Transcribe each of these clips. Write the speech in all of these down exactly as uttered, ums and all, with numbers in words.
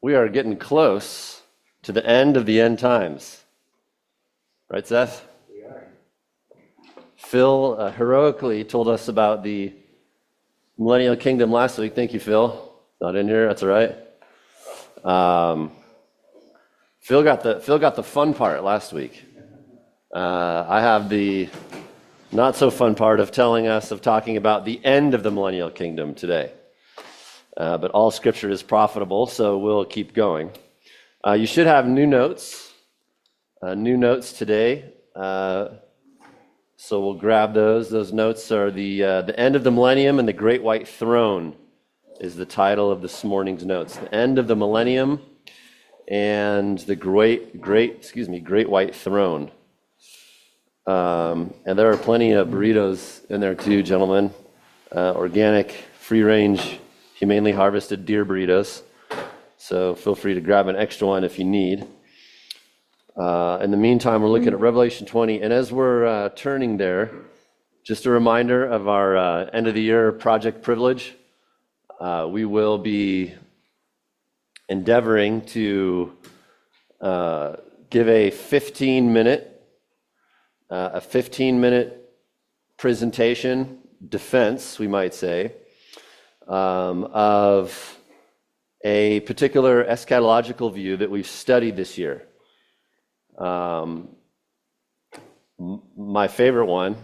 we are getting close to the end of the end times. Right, Seth? We are. Phil uh, heroically told us about the millennial kingdom last week. Thank you, Phil. Not in here. That's all right. Um, Phil got the Phil got the fun part last week. Uh, I have the not so fun part of telling us of talking about the end of the millennial kingdom today. Uh, but all scripture is profitable, so we'll keep going. Uh, you should have new notes, uh, new notes today. Uh, so we'll grab those. Those notes are the uh, the end of the millennium and the great white throne is the title of this morning's notes. The end of the millennium and the great great excuse me great white throne. Um, and there are plenty of burritos in there too, gentlemen. Uh, organic, free-range, humanely harvested deer burritos. So feel free to grab an extra one if you need. Uh, in the meantime, we're looking at Revelation twenty. And as we're uh, turning there, just a reminder of our uh, end-of-the-year project privilege. Uh, we will be endeavoring to uh, give a fifteen-minute Uh, a fifteen-minute presentation, defense, we might say, um, of a particular eschatological view that we've studied this year. Um, m- my favorite one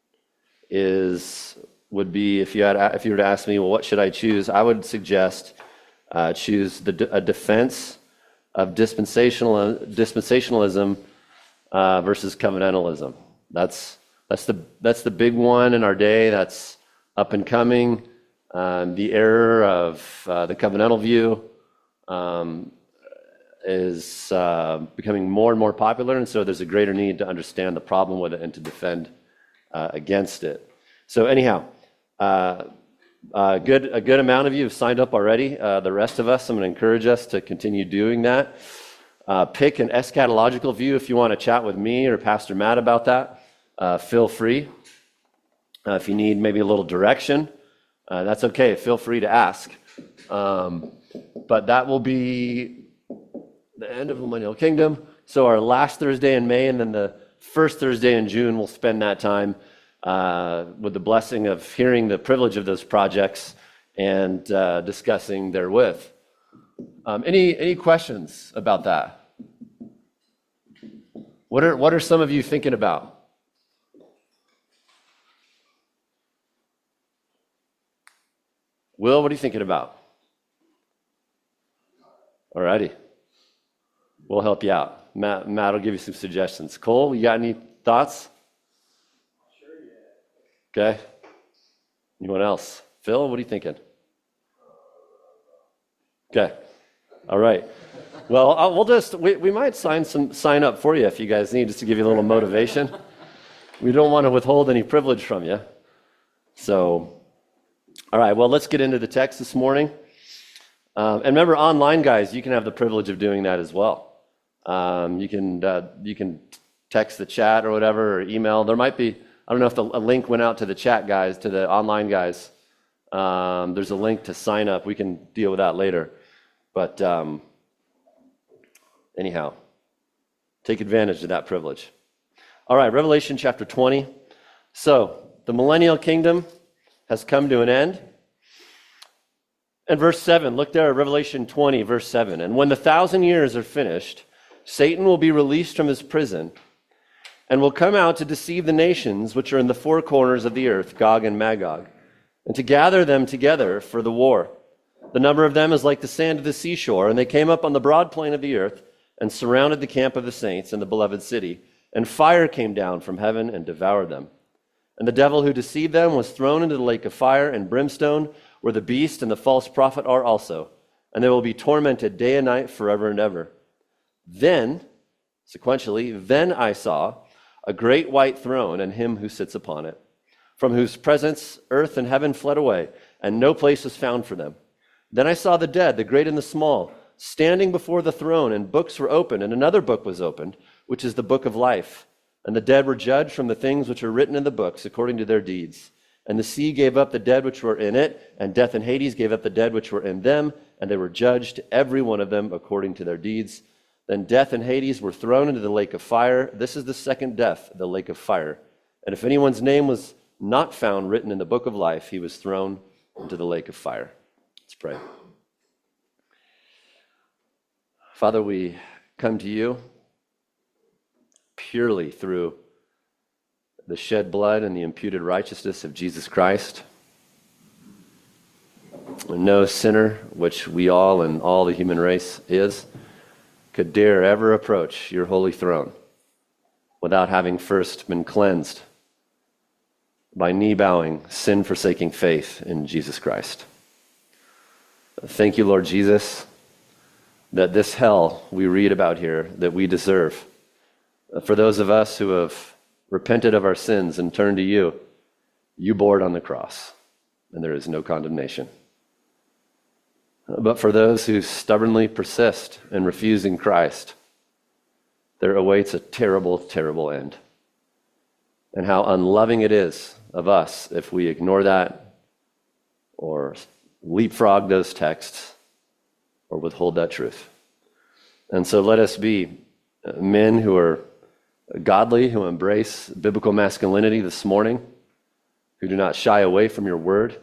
is would be if you had if you were to ask me, well, what should I choose? I would suggest uh, choose the a defense of dispensational dispensationalism. Uh, versus covenantalism. That's that's the that's the big one in our day. That's up and coming. Um, the error of uh, the covenantal view um, is uh, becoming more and more popular, and so there's a greater need to understand the problem with it and to defend uh, against it. So anyhow, uh, uh, good a good amount of you have signed up already. Uh, the rest of us, I'm going to encourage us to continue doing that. Uh, pick an eschatological view if you want to chat with me or Pastor Matt about that. Uh, feel free. Uh, if you need maybe a little direction, uh, that's okay. Feel free to ask. Um, but that will be the end of the millennial kingdom. So our last Thursday in May and then the first Thursday in June, we'll spend that time uh, with the blessing of hearing the privilege of those projects and uh, discussing therewith. Um, any any questions about that? What are what are some of you thinking about? Will, what are you thinking about? All righty. We'll help you out. Matt, Matt will give you some suggestions. Cole, you got any thoughts? Sure, yeah. Okay. Anyone else? Phil, what are you thinking? Okay. All right. Well, uh, we'll just we, we might sign some sign up for you if you guys need, just to give you a little motivation. We don't want to withhold any privilege from you. So, all right. Well, let's get into the text this morning. Um, and remember, online guys, you can have the privilege of doing that as well. Um, you can uh, you can text the chat or whatever, or email. There might be I don't know if the, a link went out to the chat guys, to the online guys. Um, there's a link to sign up. We can deal with that later. But um, anyhow, take advantage of that privilege. All right, Revelation chapter twenty. So, the millennial kingdom has come to an end. And verse seven, look there at Revelation twenty, verse seven. And when the thousand years are finished, Satan will be released from his prison and will come out to deceive the nations which are in the four corners of the earth, Gog and Magog, and to gather them together for the war. The number of them is like the sand of the seashore, and they came up on the broad plain of the earth and surrounded the camp of the saints and the beloved city. And fire came down from heaven and devoured them. And the devil who deceived them was thrown into the lake of fire and brimstone, where the beast and the false prophet are also. And they will be tormented day and night forever and ever. Then, sequentially, then I saw a great white throne and him who sits upon it, from whose presence earth and heaven fled away, and no place was found for them. Then I saw the dead, the great and the small, standing before the throne, and books were opened, and another book was opened, which is the book of life. And the dead were judged from the things which are written in the books according to their deeds. And the sea gave up the dead which were in it, and death and Hades gave up the dead which were in them, and they were judged, every one of them according to their deeds. Then death and Hades were thrown into the lake of fire. This is the second death, the lake of fire. And if anyone's name was not found written in the book of life, he was thrown into the lake of fire. Let's pray. Father, we come to you purely through the shed blood and the imputed righteousness of Jesus Christ. No sinner, which we all and all the human race is, could dare ever approach your holy throne without having first been cleansed by knee-bowing, sin-forsaking faith in Jesus Christ. Thank you, Lord Jesus, that this hell we read about here, that we deserve, for those of us who have repented of our sins and turned to you, you bore it on the cross, and there is no condemnation. But for those who stubbornly persist in refusing Christ, there awaits a terrible, terrible end. And how unloving it is of us if we ignore that or leapfrog those texts or withhold that truth. And so let us be men who are godly, who embrace biblical masculinity this morning, who do not shy away from your word.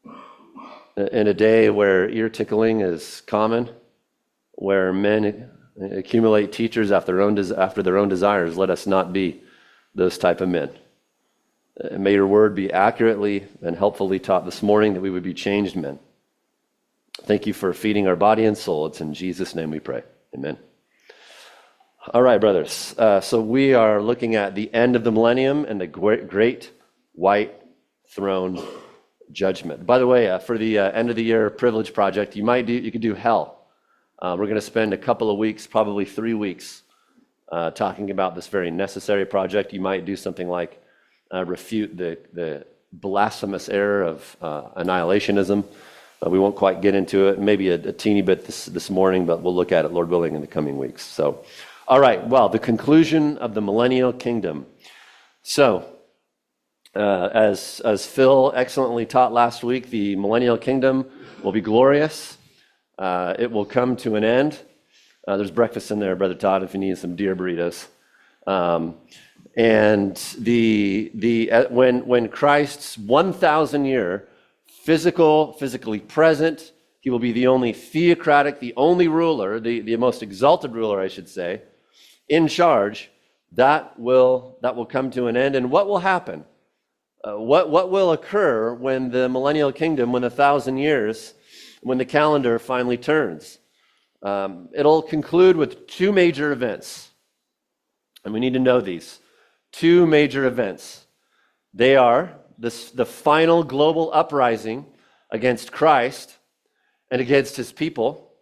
In a day where ear tickling is common, where men accumulate teachers after their own, des- after their own desires, let us not be those type of men. Uh, May your word be accurately and helpfully taught this morning, that we would be changed men. Thank you for feeding our body and soul. It's in Jesus' name we pray. Amen. All right, brothers. Uh, so we are looking at the end of the millennium and the great, great white throne judgment. By the way, uh, for the uh, end of the year privilege project, you might do you could do hell. Uh, we're going to spend a couple of weeks, probably three weeks, uh, talking about this very necessary project. You might do something like uh, refute the the blasphemous error of uh, annihilationism. Uh, we won't quite get into it. Maybe a, a teeny bit this this morning, but we'll look at it, Lord willing, in the coming weeks. So, all right. Well, the conclusion of the millennial kingdom. So. Uh, as as Phil excellently taught last week, the millennial kingdom will be glorious. Uh, it will come to an end. Uh, there's breakfast in there, Brother Todd, if you need some deer burritos. Um, and the the uh, when when Christ's one thousand year physical, physically present, he will be the only theocratic, the only ruler, the, the most exalted ruler, I should say, in charge. That will that will come to an end. And what will happen? Uh, what, what will occur when the millennial kingdom, when a thousand years, when the calendar finally turns? Um, it'll conclude with two major events. And we need to know these. Two major events. They are this, the final global uprising against Christ and against his people.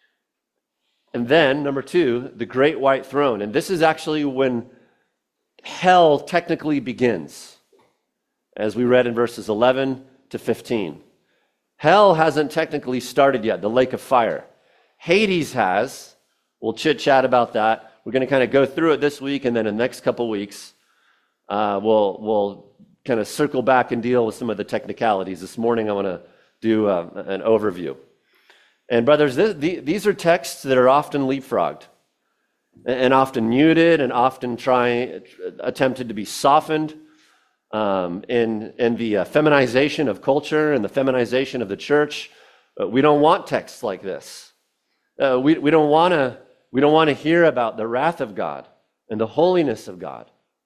And then, number two, the great white throne. And this is actually when hell technically begins, as we read in verses eleven to fifteen. Hell hasn't technically started yet, the lake of fire. Hades has. We'll chit-chat about that. We're going to kind of go through it this week, and then in the next couple weeks, uh, we'll, we'll kind of circle back and deal with some of the technicalities. This morning, I want to do uh, an overview. And brothers, this, the, these are texts that are often leapfrogged, and often muted, and often trying, attempted to be softened. Um, in, in the uh, feminization of culture and the feminization of the church. Uh, we don't want texts like this. Uh, we, we don't want to we don't want to hear about the wrath of God and the holiness of God.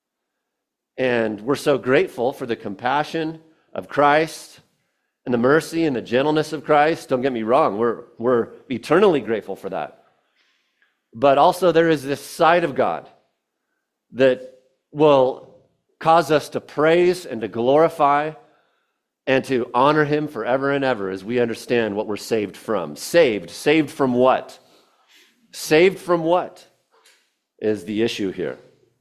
And we're so grateful for the compassion of Christ and the mercy and the gentleness of Christ. Don't get me wrong, we're we're eternally grateful for that. But also there is this side of God that will cause us to praise and to glorify and to honor him forever and ever as we understand what we're saved from. Saved. Saved from what? Saved from what is the issue here.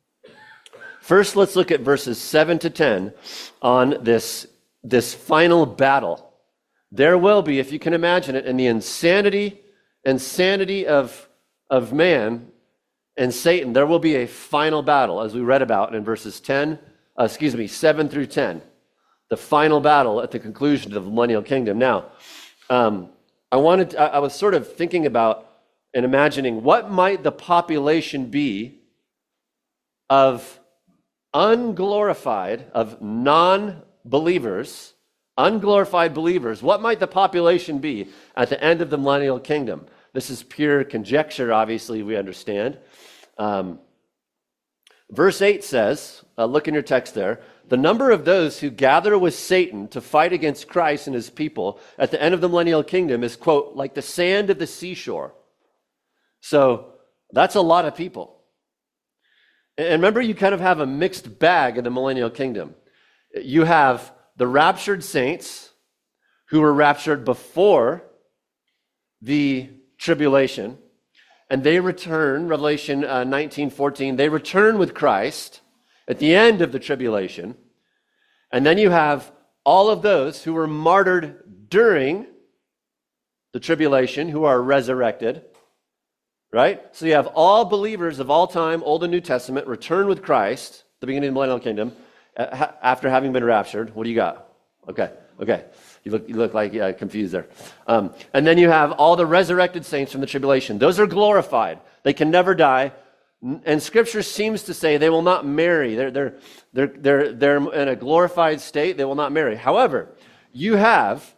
First, let's look at verses seven to ten on this, this final battle. There will be, if you can imagine it, in the insanity, insanity of, of man and Satan, there will be a final battle, as we read about in verses ten, uh, excuse me, seven through ten. The final battle at the conclusion of the millennial kingdom. Now, um, I wanted, I was sort of thinking about and imagining what might the population be of unglorified, of non-believers, unglorified believers. What might the population be at the end of the millennial kingdom? This is pure conjecture, obviously, we understand. Um, verse eight says, uh, look in your text there, the number of those who gather with Satan to fight against Christ and his people at the end of the millennial kingdom is, quote, like the sand of the seashore. So that's a lot of people. And remember, you kind of have a mixed bag in the millennial kingdom. You have the raptured saints who were raptured before the tribulation, and they return, Revelation uh, nineteen fourteen, they return with Christ at the end of the tribulation. And then you have all of those who were martyred during the tribulation who are resurrected. Right? So you have all believers of all time, Old and New Testament, return with Christ at the beginning of the millennial kingdom after having been raptured. What do you got? Okay, okay. You look, you look like yeah, confused there. Um, and then you have all the resurrected saints from the tribulation. Those are glorified. They can never die. And Scripture seems to say they will not marry. They're, they're, they're, they're, they're in a glorified state. They will not marry. However, you have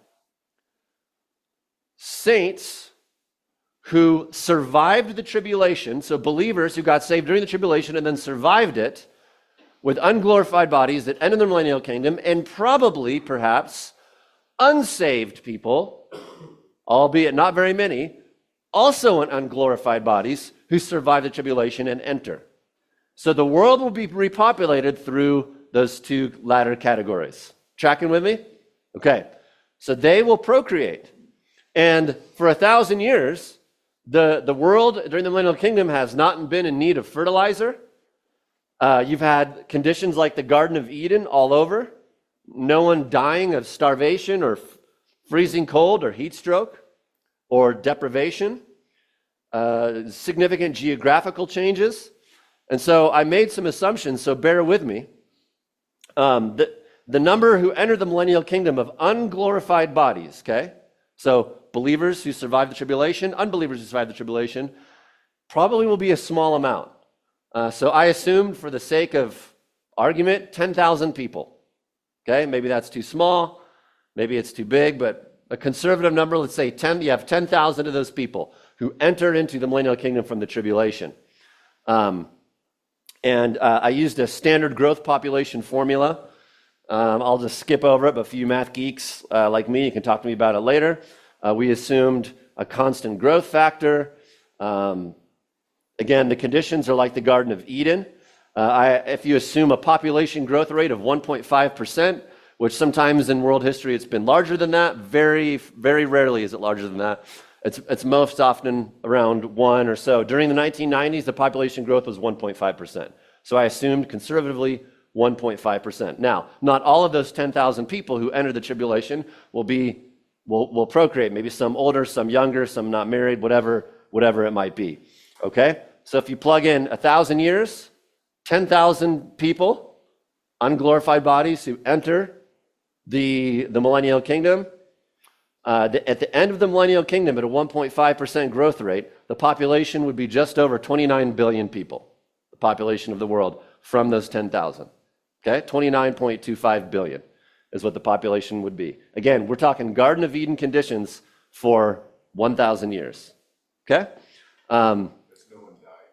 saints who survived the tribulation, so believers who got saved during the tribulation and then survived it with unglorified bodies that end in the millennial kingdom, and probably, perhaps, unsaved people, albeit not very many, also in unglorified bodies who survive the tribulation and enter. So the world will be repopulated through those two latter categories. Tracking with me? Okay. So they will procreate. And for a thousand years, The, the world during the millennial kingdom has not been in need of fertilizer. Uh, you've had conditions like the Garden of Eden all over. No one dying of starvation or f- freezing cold or heat stroke or deprivation. Uh, significant geographical changes. And so I made some assumptions, so bear with me. Um, the, the number who entered the millennial kingdom of unglorified bodies, okay? So believers who survive the tribulation, unbelievers who survive the tribulation, probably will be a small amount. Uh, so I assumed, for the sake of argument, ten thousand people. Okay, maybe that's too small, maybe it's too big, but a conservative number, let's say ten, you have ten thousand of those people who enter into the millennial kingdom from the tribulation. Um, and uh, I used a standard growth population formula. Um, I'll just skip over it, but for you math geeks uh, like me, you can talk to me about it later. Uh, we assumed a constant growth factor. Um, again, the conditions are like the Garden of Eden. Uh, I, if you assume a population growth rate of one point five percent, which sometimes in world history it's been larger than that, very, very rarely is it larger than that. It's, it's most often around one or so. During the nineteen nineties, the population growth was one point five percent. So I assumed conservatively one point five percent. Now, not all of those ten thousand people who enter the tribulation will be will will procreate. Maybe some older, some younger, some not married, whatever whatever it might be. Okay? So if you plug in a thousand years, ten thousand people, unglorified bodies who enter the the millennial kingdom. Uh, the, at the end of the millennial kingdom, at a one point five percent growth rate, the population would be just over twenty-nine billion people, the population of the world, from those ten thousand. Okay, twenty-nine point two five billion is what the population would be. Again, we're talking Garden of Eden conditions for one thousand years. Okay? Um, no one died.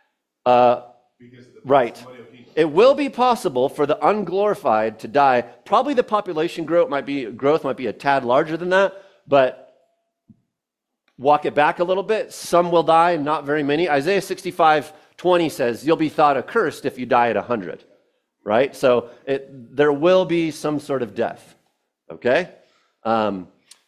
Uh, Because of the right. millennial kingdom. It will be possible for the unglorified to die. Probably the population growth might be growth might be a tad larger than that, but walk it back a little bit. Some will die, not very many. Isaiah sixty-five twenty says, you'll be thought accursed if you die at one hundred. Right? So it, there will be some sort of death. Okay? Um,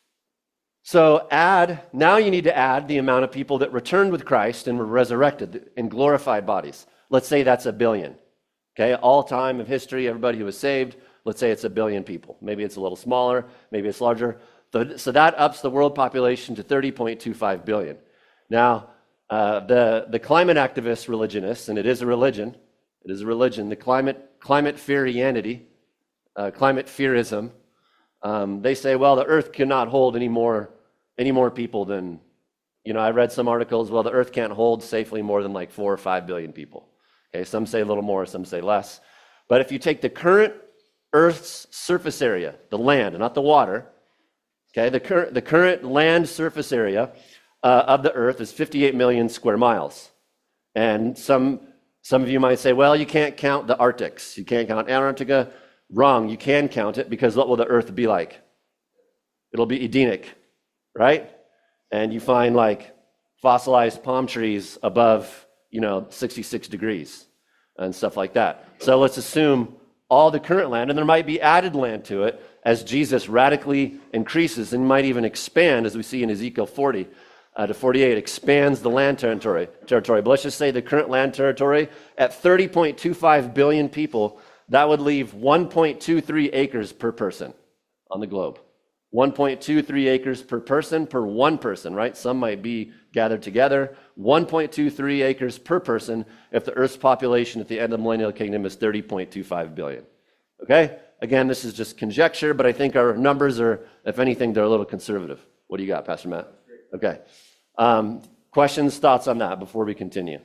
so add, now you need to add the amount of people that returned with Christ and were resurrected in glorified bodies. Let's say that's a billion. Okay? All time of history, everybody who was saved, let's say it's a billion people. Maybe it's a little smaller, maybe it's larger. So, so that ups the world population to thirty point two five billion. Now, uh, the, the climate activist religionists, and it is a religion, it is a religion, the climate climate fearianity, uh, climate fearism, um, they say, well, the earth cannot hold any more any more people than, you know, I read some articles, well, the earth can't hold safely more than like four or five billion people. Okay, some say a little more, some say less. But if you take the current Earth's surface area, the land, not the water, okay, the current the current land surface area uh, of the Earth is fifty-eight million square miles. And some some of you might say, well, you can't count the Arctics, you can't count Antarctica. Wrong, you can count it, because what will the Earth be like? It'll be Edenic, right? And you find like fossilized palm trees above, you know, sixty-six degrees and stuff like that. So let's assume all the current land, and there might be added land to it as Jesus radically increases and might even expand, as we see in Ezekiel forty uh, to forty-eight, expands the land territory. territory. But let's just say the current land territory at thirty point two five billion people, that would leave one point two three acres per person on the globe. one point two three acres per person per one person, right? Some might be gathered together. one point two three acres per person if the Earth's population at the end of the millennial kingdom is thirty point two five billion. Okay? Again, this is just conjecture, but I think our numbers are, if anything, they're a little conservative. What do you got, Pastor Matt? Okay. Um, questions, thoughts on that before we continue?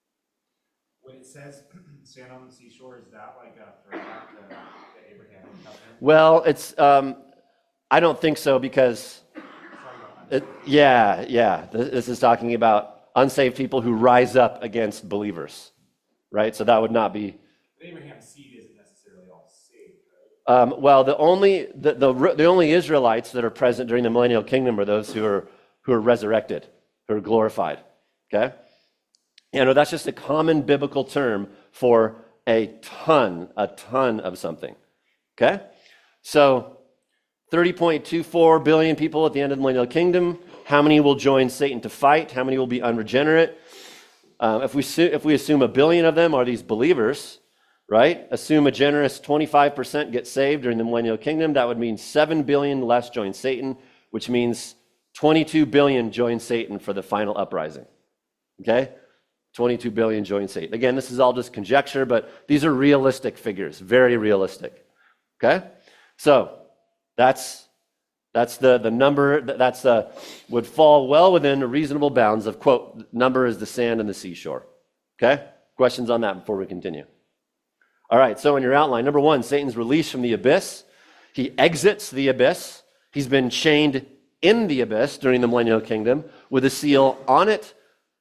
When it says sand on the seashore, is that like a throwback to the Abraham covenant? Well, it's, um, I don't think so, because, it, yeah, yeah, this is talking about unsaved people who rise up against believers, right? So that would not be. But Abraham's seed isn't necessarily all saved, right? Um, well, the only the, the the only Israelites that are present during the millennial kingdom are those who are who are resurrected, who are glorified. Okay, you know, that's just a common biblical term for a ton, a ton of something. Okay, so thirty point two four billion people at the end of the millennial kingdom. How many will join Satan to fight? How many will be unregenerate? Um, if we if we assume a billion of them are these believers, right? Assume a generous twenty-five percent get saved during the millennial kingdom. That would mean seven billion less join Satan, which means twenty-two billion join Satan for the final uprising. Okay? twenty-two billion join Satan. Again, this is all just conjecture, but these are realistic figures, very realistic. Okay? So that's that's the, the number, that's uh, would fall well within reasonable bounds of, quote, number is the sand and the seashore. Okay? Questions on that before we continue? All right, so in your outline, number one, Satan's released from the abyss. He exits the abyss. He's been chained in the abyss during the millennial kingdom with a seal on it,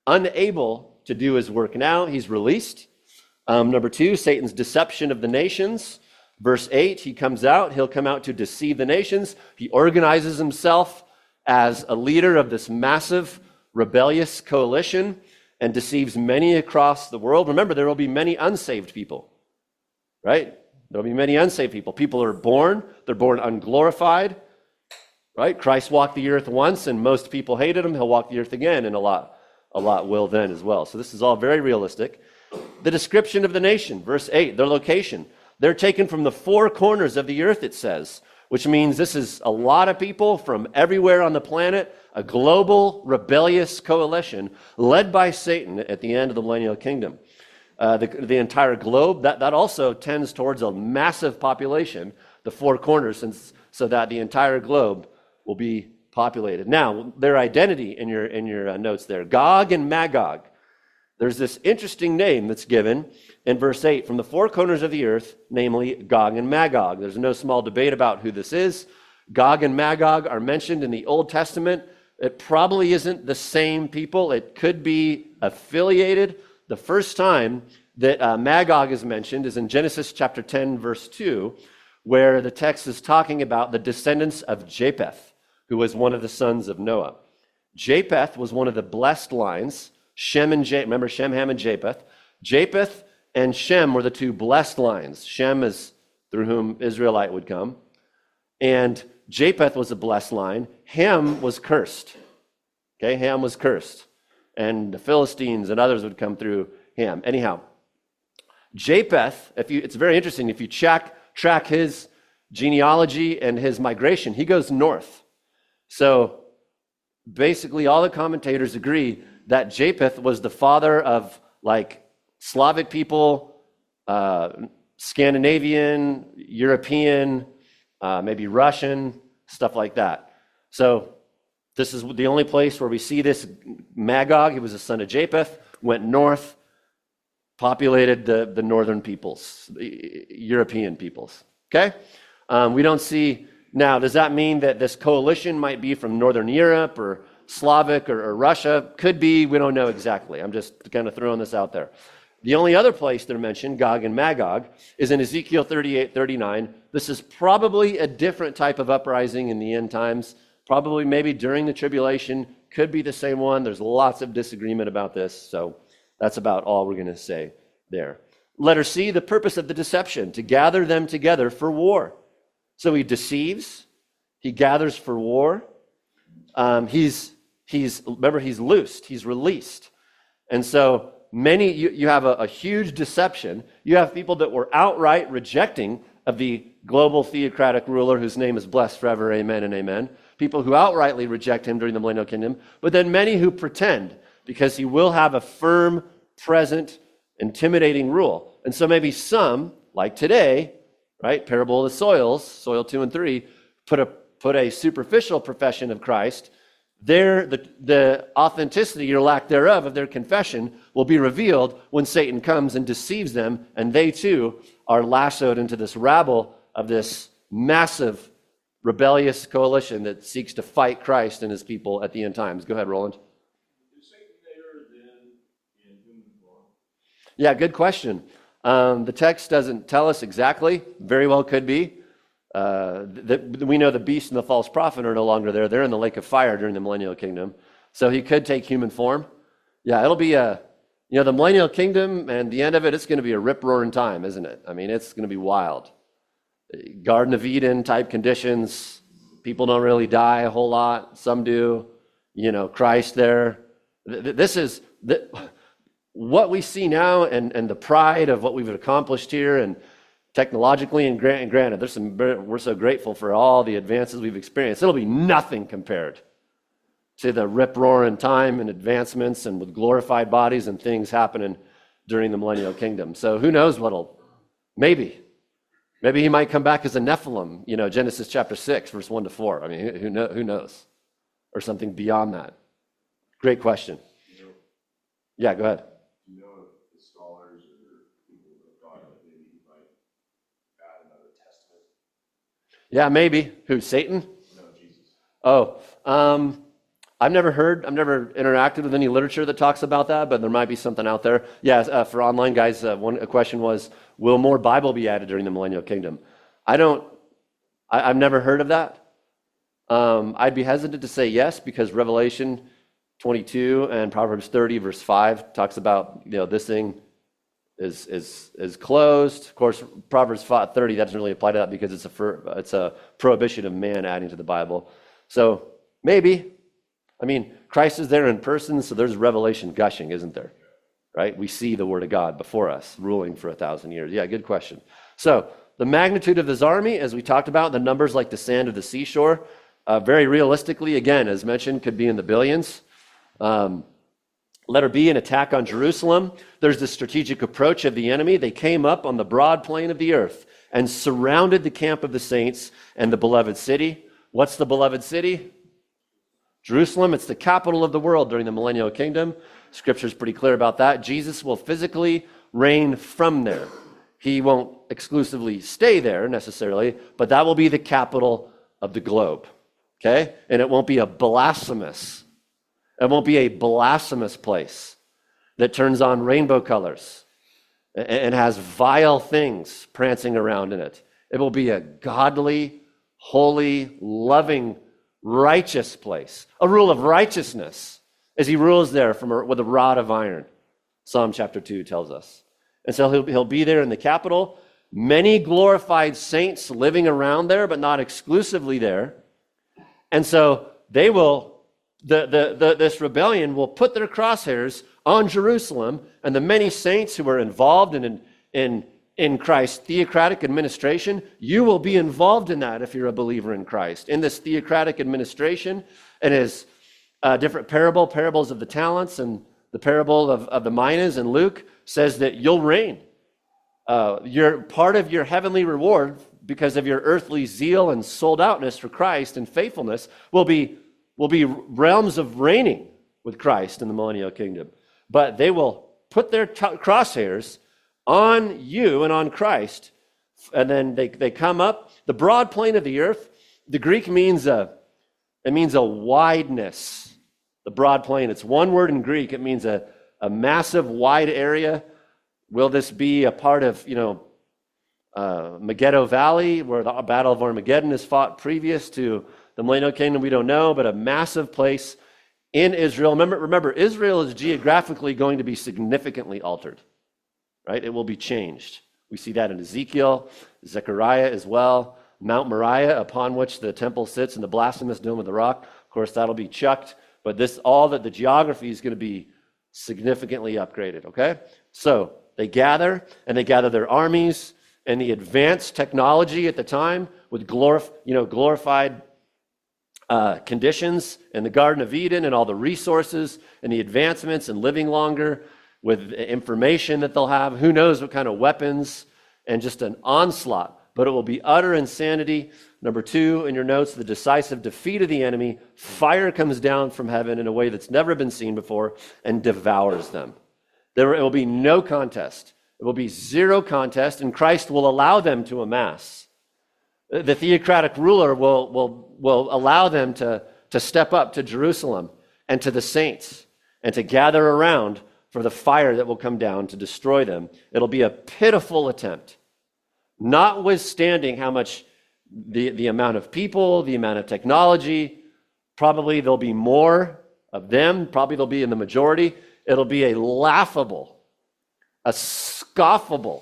unable to do his work now. He's released. Um, number two, Satan's deception of the nations. Verse eight, he comes out. He'll come out to deceive the nations. He organizes himself as a leader of this massive rebellious coalition and deceives many across the world. Remember, there will be many unsaved people. Right? There'll be many unsaved people. People are born, they're born unglorified, right? Christ walked the earth once and most people hated him. He'll walk the earth again, and a lot, a lot will then as well. So this is all very realistic. The description of the nation, verse eight, their location. They're taken from the four corners of the earth, it says, which means this is a lot of people from everywhere on the planet, a global rebellious coalition led by Satan at the end of the millennial kingdom. Uh, the, the entire globe, that, that also tends towards a massive population, the four corners, since, so that the entire globe will be populated. Now, their identity in your, in your uh, notes there, Gog and Magog. There's this interesting name that's given in verse eight, from the four corners of the earth, namely Gog and Magog. There's no small debate about who this is. Gog and Magog are mentioned in the Old Testament. It probably isn't the same people. It could be affiliated. The first time that uh, Magog is mentioned is in Genesis chapter ten, verse two, where the text is talking about the descendants of Japheth, who was one of the sons of Noah. Japheth was one of the blessed lines. Shem and Japheth, remember Shem, Ham, and Japheth. Japheth and Shem were the two blessed lines. Shem is through whom Israelite would come. And Japheth was a blessed line. Ham was cursed. Okay, Ham was cursed. And the Philistines and others would come through Ham. Anyhow, Japheth, if you, it's very interesting. If you track, track his genealogy and his migration, he goes north. So basically all the commentators agree that Japheth was the father of like Slavic people, uh, Scandinavian, European, uh, maybe Russian, stuff like that. So This is the only place where we see this. Magog, he was a son of Japheth, went north, populated the, the northern peoples, the European peoples. Okay? Um, we don't see, now, does that mean that this coalition might be from Northern Europe or Slavic or, or Russia? Could be, we don't know exactly. I'm just kind of throwing this out there. The only other place they're mentioned, Gog and Magog, is in Ezekiel thirty-eight, thirty-nine. This is probably a different type of uprising in the end times, probably maybe during the tribulation, could be the same one. There's lots of disagreement about this, so that's about all we're going to say there. Letter C, the purpose of the deception, to gather them together for war. So he deceives, he gathers for war. Um, he's, he's, remember, he's loosed, he's released. And so many, you, you have a, a huge deception. You have people that were outright rejecting of the global theocratic ruler whose name is blessed forever, amen and amen. People who outrightly reject him during the millennial kingdom, but then many who pretend, because he will have a firm, present, intimidating rule. And so maybe some, like today, right, parable of the soils, soil two and three, put a, put a superficial profession of Christ. Their, the, the authenticity or lack thereof of their confession will be revealed when Satan comes and deceives them, and they too are lassoed into this rabble of this massive rebellious coalition that seeks to fight Christ and his people at the end times. Go ahead, Roland. Is Satan there then in human form? Yeah, good question. Um, the text doesn't tell us exactly. Very well could be. Uh, the, we know the beast and the false prophet are no longer there. They're in the lake of fire during the millennial kingdom. So he could take human form. Yeah, it'll be a, you know, the millennial kingdom and the end of it, it's going to be a rip-roaring time, isn't it? I mean, it's going to be wild. Garden of Eden type conditions. People don't really die a whole lot. Some do. You know, Christ there. This is the, what we see now, and, and the pride of what we've accomplished here, and technologically, and granted, there's some, we're so grateful for all the advances we've experienced. It'll be nothing compared to the rip-roaring time and advancements and with glorified bodies and things happening during the millennial kingdom. So who knows what'll, maybe. Maybe he might come back as a Nephilim, you know, Genesis chapter six, verse one to four. I mean, who, know, who knows? Or something beyond that. Great question. You know, Yeah, go ahead. you know if the scholars or people that have gone that maybe he might add another testament? Yeah, maybe. Who, Satan? No, Jesus. Oh, um, I've never heard, I've never interacted with any literature that talks about that, but there might be something out there. Yeah, uh, for online guys, uh, one a question was, will more Bible be added during the millennial kingdom? I don't, I, I've never heard of that. Um, I'd be hesitant to say yes, because Revelation twenty-two and Proverbs thirty, verse five, talks about, you know, this thing is is is closed. Of course, Proverbs thirty, that doesn't really apply to that because it's a for, it's a prohibition of man adding to the Bible. So maybe. I mean, Christ is there in person, so there's revelation gushing, isn't there? Right? We see the Word of God before us, ruling for a thousand years. Yeah, good question. So the magnitude of his army, as we talked about, the numbers like the sand of the seashore, uh, very realistically, again, as mentioned, could be in the billions. Um, letter B, an attack on Jerusalem. There's the strategic approach of the enemy. They came up on the broad plain of the earth and surrounded the camp of the saints and the beloved city. What's the beloved city? Jerusalem. It's the capital of the world during the millennial kingdom. Scripture's pretty clear about that. Jesus will physically reign from there. He won't exclusively stay there necessarily, but that will be the capital of the globe. Okay? And it won't be a blasphemous, it won't be a blasphemous place that turns on rainbow colors and has vile things prancing around in it. It will be a godly, holy, loving, righteous place, a rule of righteousness as he rules there from a, with a rod of iron. Psalm chapter two tells us. And so he'll, he'll be there in the capital. Many glorified saints living around there, but not exclusively there. And so they will, the, the, the, this rebellion will put their crosshairs on Jerusalem, and the many saints who are involved in, in, in in Christ's theocratic administration. You will be involved in that if you're a believer in Christ. In this theocratic administration, and his uh, different parable, parables of the talents, and the parable of, of the minas in Luke says that you'll reign. Uh, you're part of your heavenly reward because of your earthly zeal and sold outness for Christ and faithfulness will be will be realms of reigning with Christ in the millennial kingdom. But they will put their t- crosshairs on you and on Christ, and then they, they come up. The broad plain of the earth, the Greek means a, it means a wideness. The broad plain, it's one word in Greek. It means a, a massive, wide area. Will this be a part of, you know, uh, Megiddo Valley, where the Battle of Armageddon is fought previous to the millennial kingdom? We don't know, but a massive place in Israel. Remember, remember, Israel is geographically going to be significantly altered, right? It will be changed. We see that in Ezekiel, Zechariah as well. Mount Moriah, upon which the temple sits, and the blasphemous dome of the rock. Of course, that'll be chucked. But this, all that the geography is going to be significantly upgraded, okay? So they gather, and they gather their armies, and the advanced technology at the time with glorif- you know, glorified uh, conditions in the Garden of Eden, and all the resources and the advancements and living longer with information that they'll have. Who knows what kind of weapons, and just an onslaught. But it will be utter insanity. Number two, in your notes, the decisive defeat of the enemy. Fire comes down from heaven in a way that's never been seen before and devours them. There will be no contest. It will be zero contest, and Christ will allow them to amass. The theocratic ruler will, will, will allow them to, to step up to Jerusalem and to the saints and to gather around for the fire that will come down to destroy them. It'll be a pitiful attempt. Notwithstanding how much the, the amount of people, the amount of technology, probably there'll be more of them, probably they'll be in the majority. It'll be a laughable, a scoffable,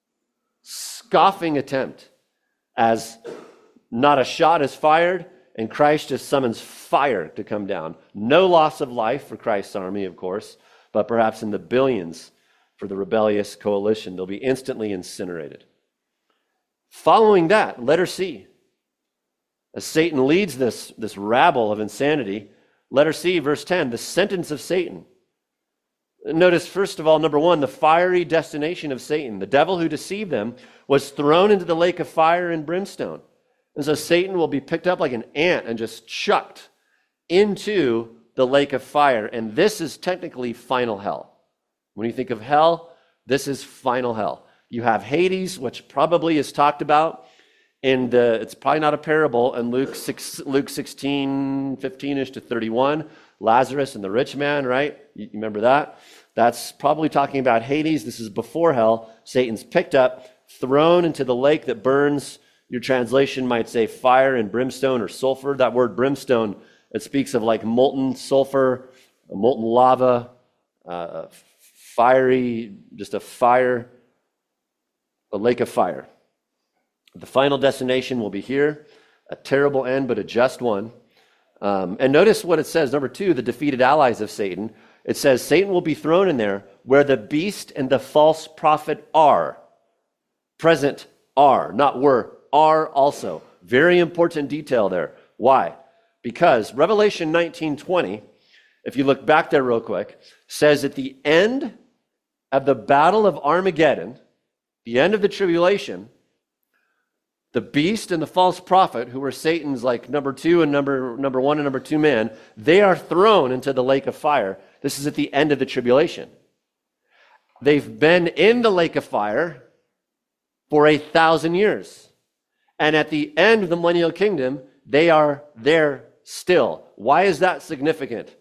scoffing attempt as not a shot is fired and Christ just summons fire to come down. No loss of life for Christ's army, of course, but perhaps in the billions for the rebellious coalition. They'll be instantly incinerated. Following that, letter C. As Satan leads this, this rabble of insanity, letter C, verse ten, the sentence of Satan. Notice, first of all, number one, the fiery destination of Satan. The devil who deceived them was thrown into the lake of fire and brimstone. And so Satan will be picked up like an ant and just chucked into the lake of fire. And this is technically final hell. When you think of hell, this is final hell. You have Hades, which probably is talked about in the, it's probably not a parable, in Luke six, Luke sixteen, fifteen-ish to thirty-one, Lazarus and the rich man, right? You remember that? That's probably talking about Hades. This is before hell. Satan's picked up, thrown into the lake that burns. Your translation might say fire and brimstone or sulfur. That word brimstone, it speaks of like molten sulfur, molten lava, uh, fiery, just a fire, a lake of fire. The final destination will be here, a terrible end, but a just one. Um, and notice what it says, number two, the defeated allies of Satan. It says Satan will be thrown in there where the beast and the false prophet are. Present are, not were, are also. Very important detail there. Why? Because Revelation nineteen twenty, if you look back there real quick, says at the end of the battle of Armageddon, the end of the tribulation, the beast and the false prophet, who were Satan's like number two and number, number one and number two man, they are thrown into the lake of fire. This is at the end of the tribulation. They've been in the lake of fire for a thousand years. And at the end of the millennial kingdom, they are there still. Why is that significant?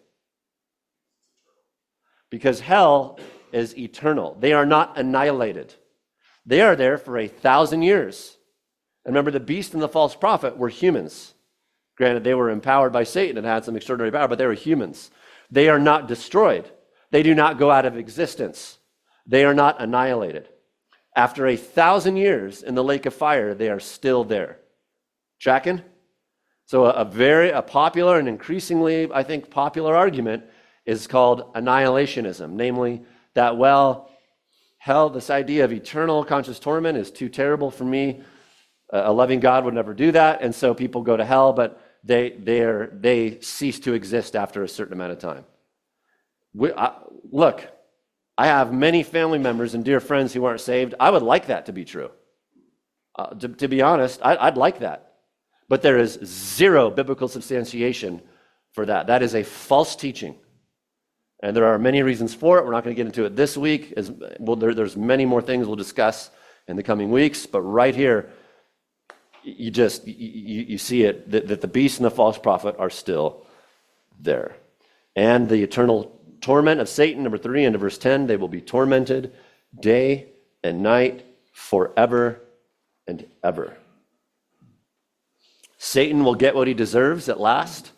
Because hell is eternal. They are not annihilated. They are there for a thousand years. And remember, the beast and the false prophet were humans. Granted, they were empowered by Satan and had some extraordinary power, but they were humans. They are not destroyed. They do not go out of existence. They are not annihilated. After a thousand years in the lake of fire, they are still there. Tracking? So a, a very a popular and increasingly, I think, popular argument is called annihilationism, namely that, well, hell, this idea of eternal conscious torment is too terrible for me. A loving God would never do that, and so people go to hell, but they they are they cease to exist after a certain amount of time. We, I, look, I have many family members and dear friends who aren't saved. I would like that to be true. Uh, to, to be honest, I, I'd like that. But there is zero biblical substantiation for that. That is a false teaching. And there are many reasons for it. We're not going to get into it this week. As, well, there, there's many more things we'll discuss in the coming weeks. But right here, you just you, you see it, that, that the beast and the false prophet are still there. And the eternal torment of Satan, number three, into verse ten, they will be tormented day and night forever and ever. Satan will get what he deserves at last.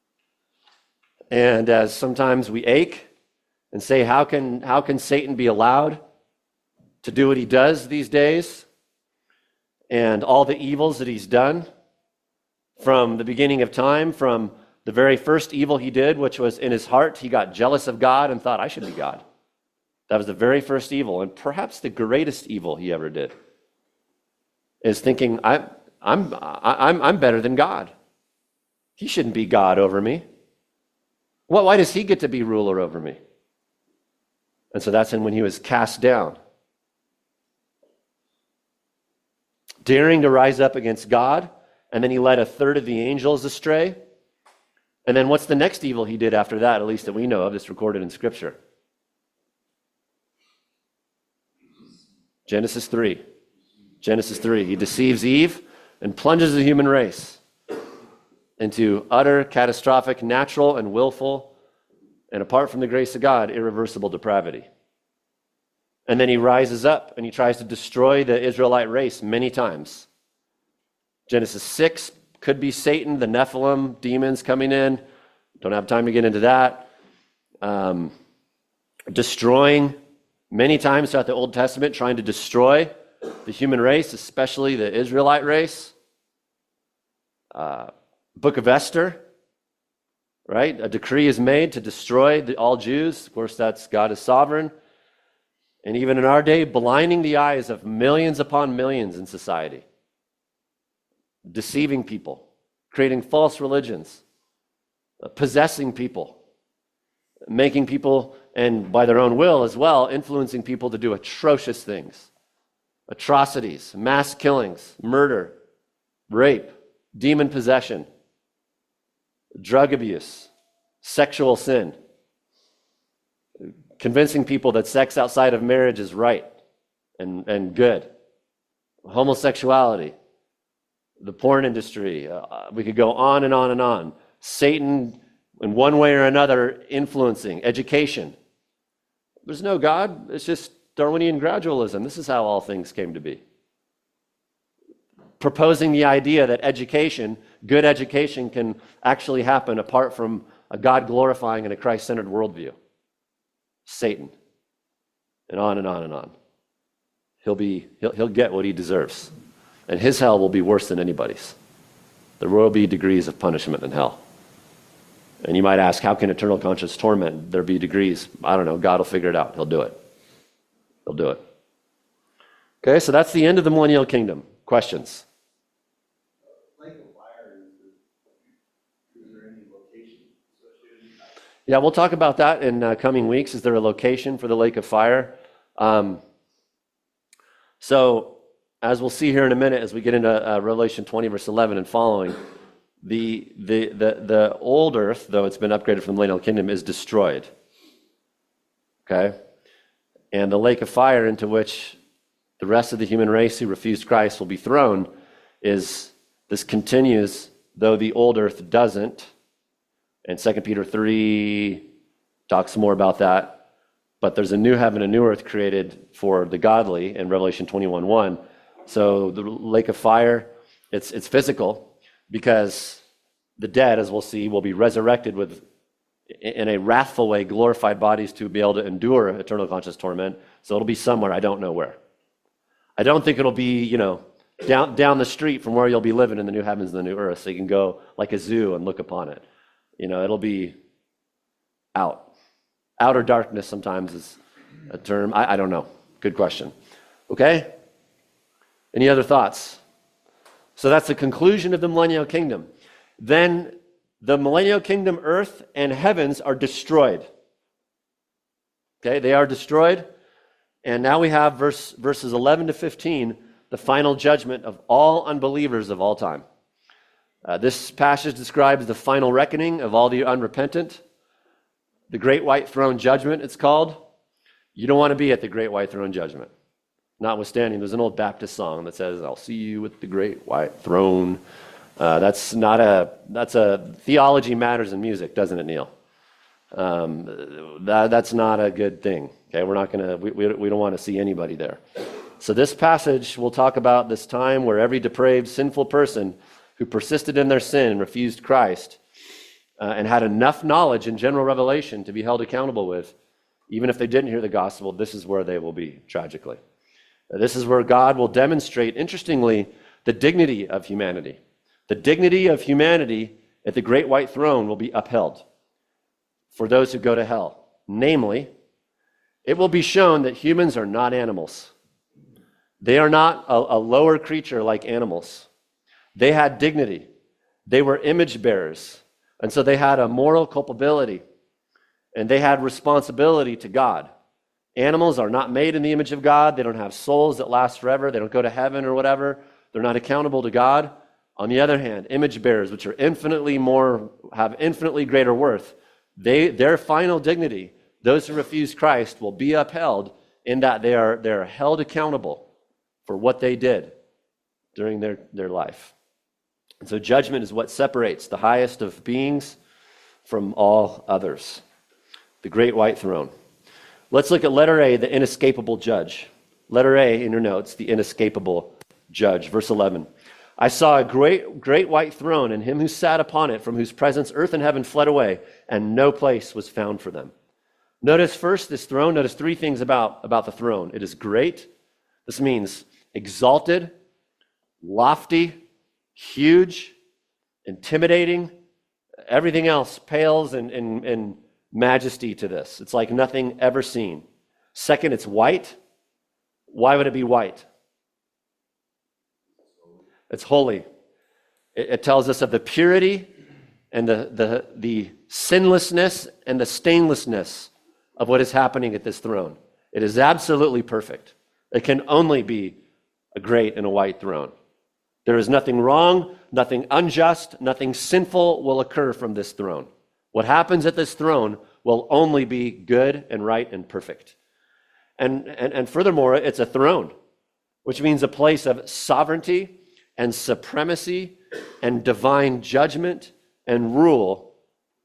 And as sometimes we ache and say, how can, how can Satan be allowed to do what he does these days? And all the evils that he's done from the beginning of time, from the very first evil he did, which was in his heart, he got jealous of God and thought, I should be God. That was the very first evil, and perhaps the greatest evil he ever did, is thinking, I, I'm, I'm, I'm better than God. He shouldn't be God over me. Well, why does he get to be ruler over me? And so that's when he was cast down. Daring to rise up against God, and then he led a third of the angels astray. And then what's the next evil he did after that, at least that we know of, that's recorded in Scripture? Genesis three. Genesis three. He deceives Eve and plunges the human race into utter, catastrophic, natural, and willful, and apart from the grace of God, irreversible depravity. And then he rises up and he tries to destroy the Israelite race many times. Genesis six could be Satan, the Nephilim, demons coming in. Don't have time to get into that. Um, destroying many times throughout the Old Testament, trying to destroy the human race, especially the Israelite race. Uh, Book of Esther, right? A decree is made to destroy the, all Jews. Of course, that's God is sovereign. And even in our day, blinding the eyes of millions upon millions in society. Deceiving people, creating false religions, uh, possessing people, making people, and by their own will as well, influencing people to do atrocious things. Atrocities, mass killings, murder, rape, demon possession, drug abuse, sexual sin, convincing people that sex outside of marriage is right and, and good, homosexuality, the porn industry, uh, we could go on and on and on. Satan, in one way or another, influencing education. There's no God, it's just Darwinian gradualism. This is how all things came to be. Proposing the idea that education, good education, can actually happen apart from a God-glorifying and a Christ-centered worldview. Satan. And on and on and on. He'll be, he'll, he'll get what he deserves. And his hell will be worse than anybody's. There will be degrees of punishment in hell. And you might ask, how can eternal conscious torment there be degrees? I don't know. God will figure it out. He'll do it. He'll do it. Okay, so that's the end of the millennial kingdom. Questions? Lake of fire, is there any location associated? Yeah, we'll talk about that in uh, coming weeks. Is there a location for the lake of fire? Um, so, as we'll see here in a minute, as we get into uh, Revelation twenty, verse eleven and following, the, the, the, the old earth, though it's been upgraded from the millennial kingdom, is destroyed. Okay? And the lake of fire into which the rest of the human race who refused Christ will be thrown is, this continues, though the old earth doesn't. And Second Peter three talks more about that. But there's a new heaven, a new earth created for the godly in Revelation twenty-one one. So the lake of fire, it's it's physical, because the dead, as we'll see, will be resurrected with, in a wrathful way, glorified bodies to be able to endure eternal conscious torment. So it'll be somewhere, I don't know where. I don't think it'll be, you know, down down the street from where you'll be living in the new heavens and the new earth, so you can go like a zoo and look upon it. You know, it'll be out. Outer darkness sometimes is a term. I, I don't know. Good question. Okay? Any other thoughts? So that's the conclusion of the millennial kingdom. Then the millennial kingdom, earth and heavens are destroyed. Okay, they are destroyed. And now we have verse, verses eleven to fifteen, the final judgment of all unbelievers of all time. Uh, this passage describes the final reckoning of all the unrepentant. The Great White Throne Judgment, it's called. You don't want to be at the Great White Throne Judgment. Notwithstanding, there's an old Baptist song that says, I'll see you with the Great White Throne. Uh, that's not a, that's a, theology matters in music, doesn't it, Neil? Um, that, that's not a good thing. Okay, we're not going to, we, we, we don't want to see anybody there. So this passage will talk about this time where every depraved, sinful person who persisted in their sin and refused Christ uh, and had enough knowledge in general revelation to be held accountable with, even if they didn't hear the gospel, this is where they will be, tragically. Uh, this is where God will demonstrate, interestingly, the dignity of humanity. The dignity of humanity at the great white throne will be upheld for those who go to hell. Namely, it will be shown that humans are not animals. They are not a, a lower creature like animals. They had dignity. They were image bearers. And so they had a moral culpability. And they had responsibility to God. Animals are not made in the image of God. They don't have souls that last forever. They don't go to heaven or whatever. They're not accountable to God. On the other hand, image bearers, which are infinitely more, have infinitely greater worth, they, their final dignity, those who refuse Christ, will be upheld in that they are, they are held accountable for what they did during their, their life. And so judgment is what separates the highest of beings from all others. The great white throne. Let's look at letter A, the inescapable judge. Letter A in your notes, the inescapable judge. Verse eleven. I saw a great, great white throne and him who sat upon it, from whose presence earth and heaven fled away, and no place was found for them. Notice first this throne. Notice three things about, about the throne. It is great. This means exalted, lofty, huge, intimidating. Everything else pales in, in, in majesty to this. It's like nothing ever seen. Second, it's white. Why would it be white? It's holy. It, it tells us of the purity and the, the, the sinlessness and the stainlessness of what is happening at this throne. It is absolutely perfect. It can only be a great and a white throne. There is nothing wrong, nothing unjust, nothing sinful will occur from this throne. What happens at this throne will only be good and right and perfect. And, and, and furthermore, it's a throne, which means a place of sovereignty and supremacy and divine judgment and rule.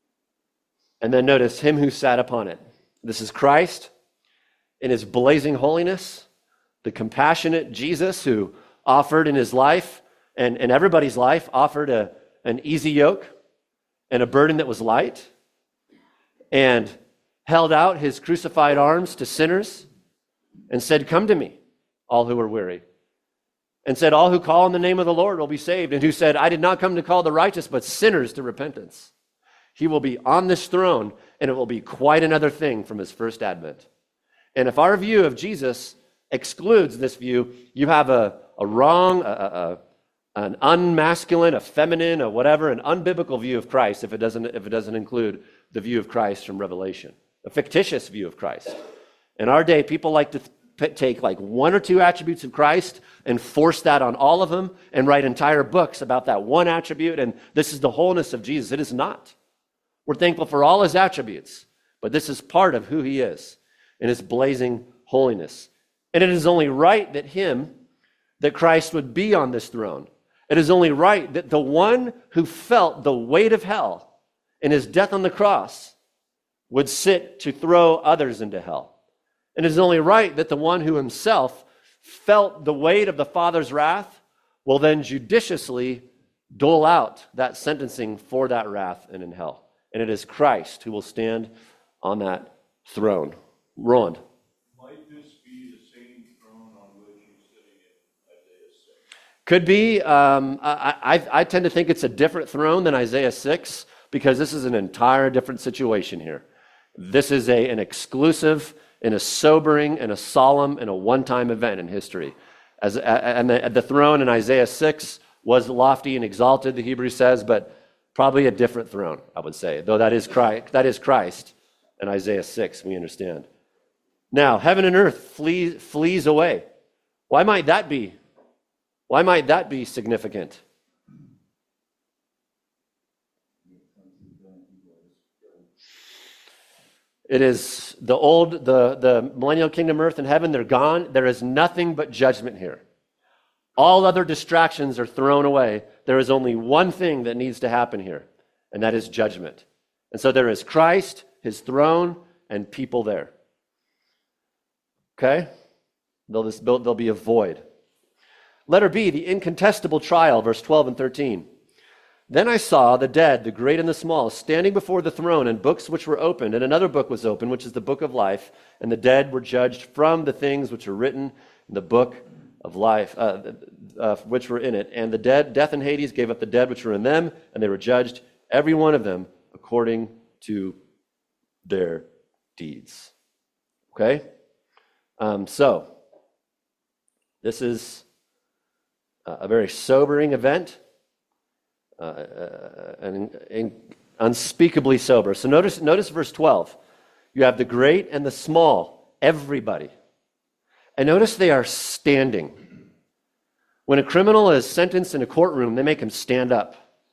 And then notice him who sat upon it. This is Christ in his blazing holiness, the compassionate Jesus who offered in his life and in everybody's life, offered a, an easy yoke and a burden that was light, and held out his crucified arms to sinners and said, come to me, all who are weary. And said, all who call on the name of the Lord will be saved. And who said, I did not come to call the righteous, but sinners to repentance. He will be on this throne, and it will be quite another thing from his first advent. And if our view of Jesus excludes this view, you have a, a wrong, a, a, an unmasculine, a feminine, a whatever, an unbiblical view of Christ if it doesn't, if it doesn't include the view of Christ from Revelation, a fictitious view of Christ. In our day, people like to th- take like one or two attributes of Christ and force that on all of them and write entire books about that one attribute, and this is the wholeness of Jesus. It is not. We're thankful for all his attributes, but this is part of who he is in his blazing holiness. And it is only right that him, that Christ would be on this throne. It is only right that the one who felt the weight of hell in his death on the cross would sit to throw others into hell. And it is only right that the one who himself felt the weight of the Father's wrath will then judiciously dole out that sentencing for that wrath and in hell. And it is Christ who will stand on that throne. Roland. Might this be the same throne on which he's sitting in Isaiah six? Could be. Um, I, I, I tend to think it's a different throne than Isaiah six because this is an entire different situation here. This is a, an exclusive and a sobering and a solemn and a one-time event in history. As, and the, the throne in Isaiah six was lofty and exalted, the Hebrew says, but probably a different throne, I would say, though that is Christ, that is Christ in Isaiah six, we understand. Now, heaven and earth flees, flees away. Why might that be? Why might that be significant? It is the old, the, the millennial kingdom, earth and heaven, they're gone. There is nothing but judgment here. All other distractions are thrown away. There is only one thing that needs to happen here, and that is judgment. And so there is Christ, his throne, and people there. Okay? There'll, just, there'll be a void. Letter B, the incontestable trial, verse twelve and thirteen. Then I saw the dead, the great and the small, standing before the throne, and books which were opened, and another book was opened, which is the book of life, and the dead were judged from the things which were written in the book of life, uh, uh, which were in it. And the dead, death and Hades gave up the dead which were in them, and they were judged, every one of them, according to their deeds. Okay? Um, so, this is a very sobering event. Uh, uh, and, and unspeakably sober. So notice, notice verse twelve. You have the great and the small, everybody. And notice they are standing. When a criminal is sentenced in a courtroom, they make him stand up,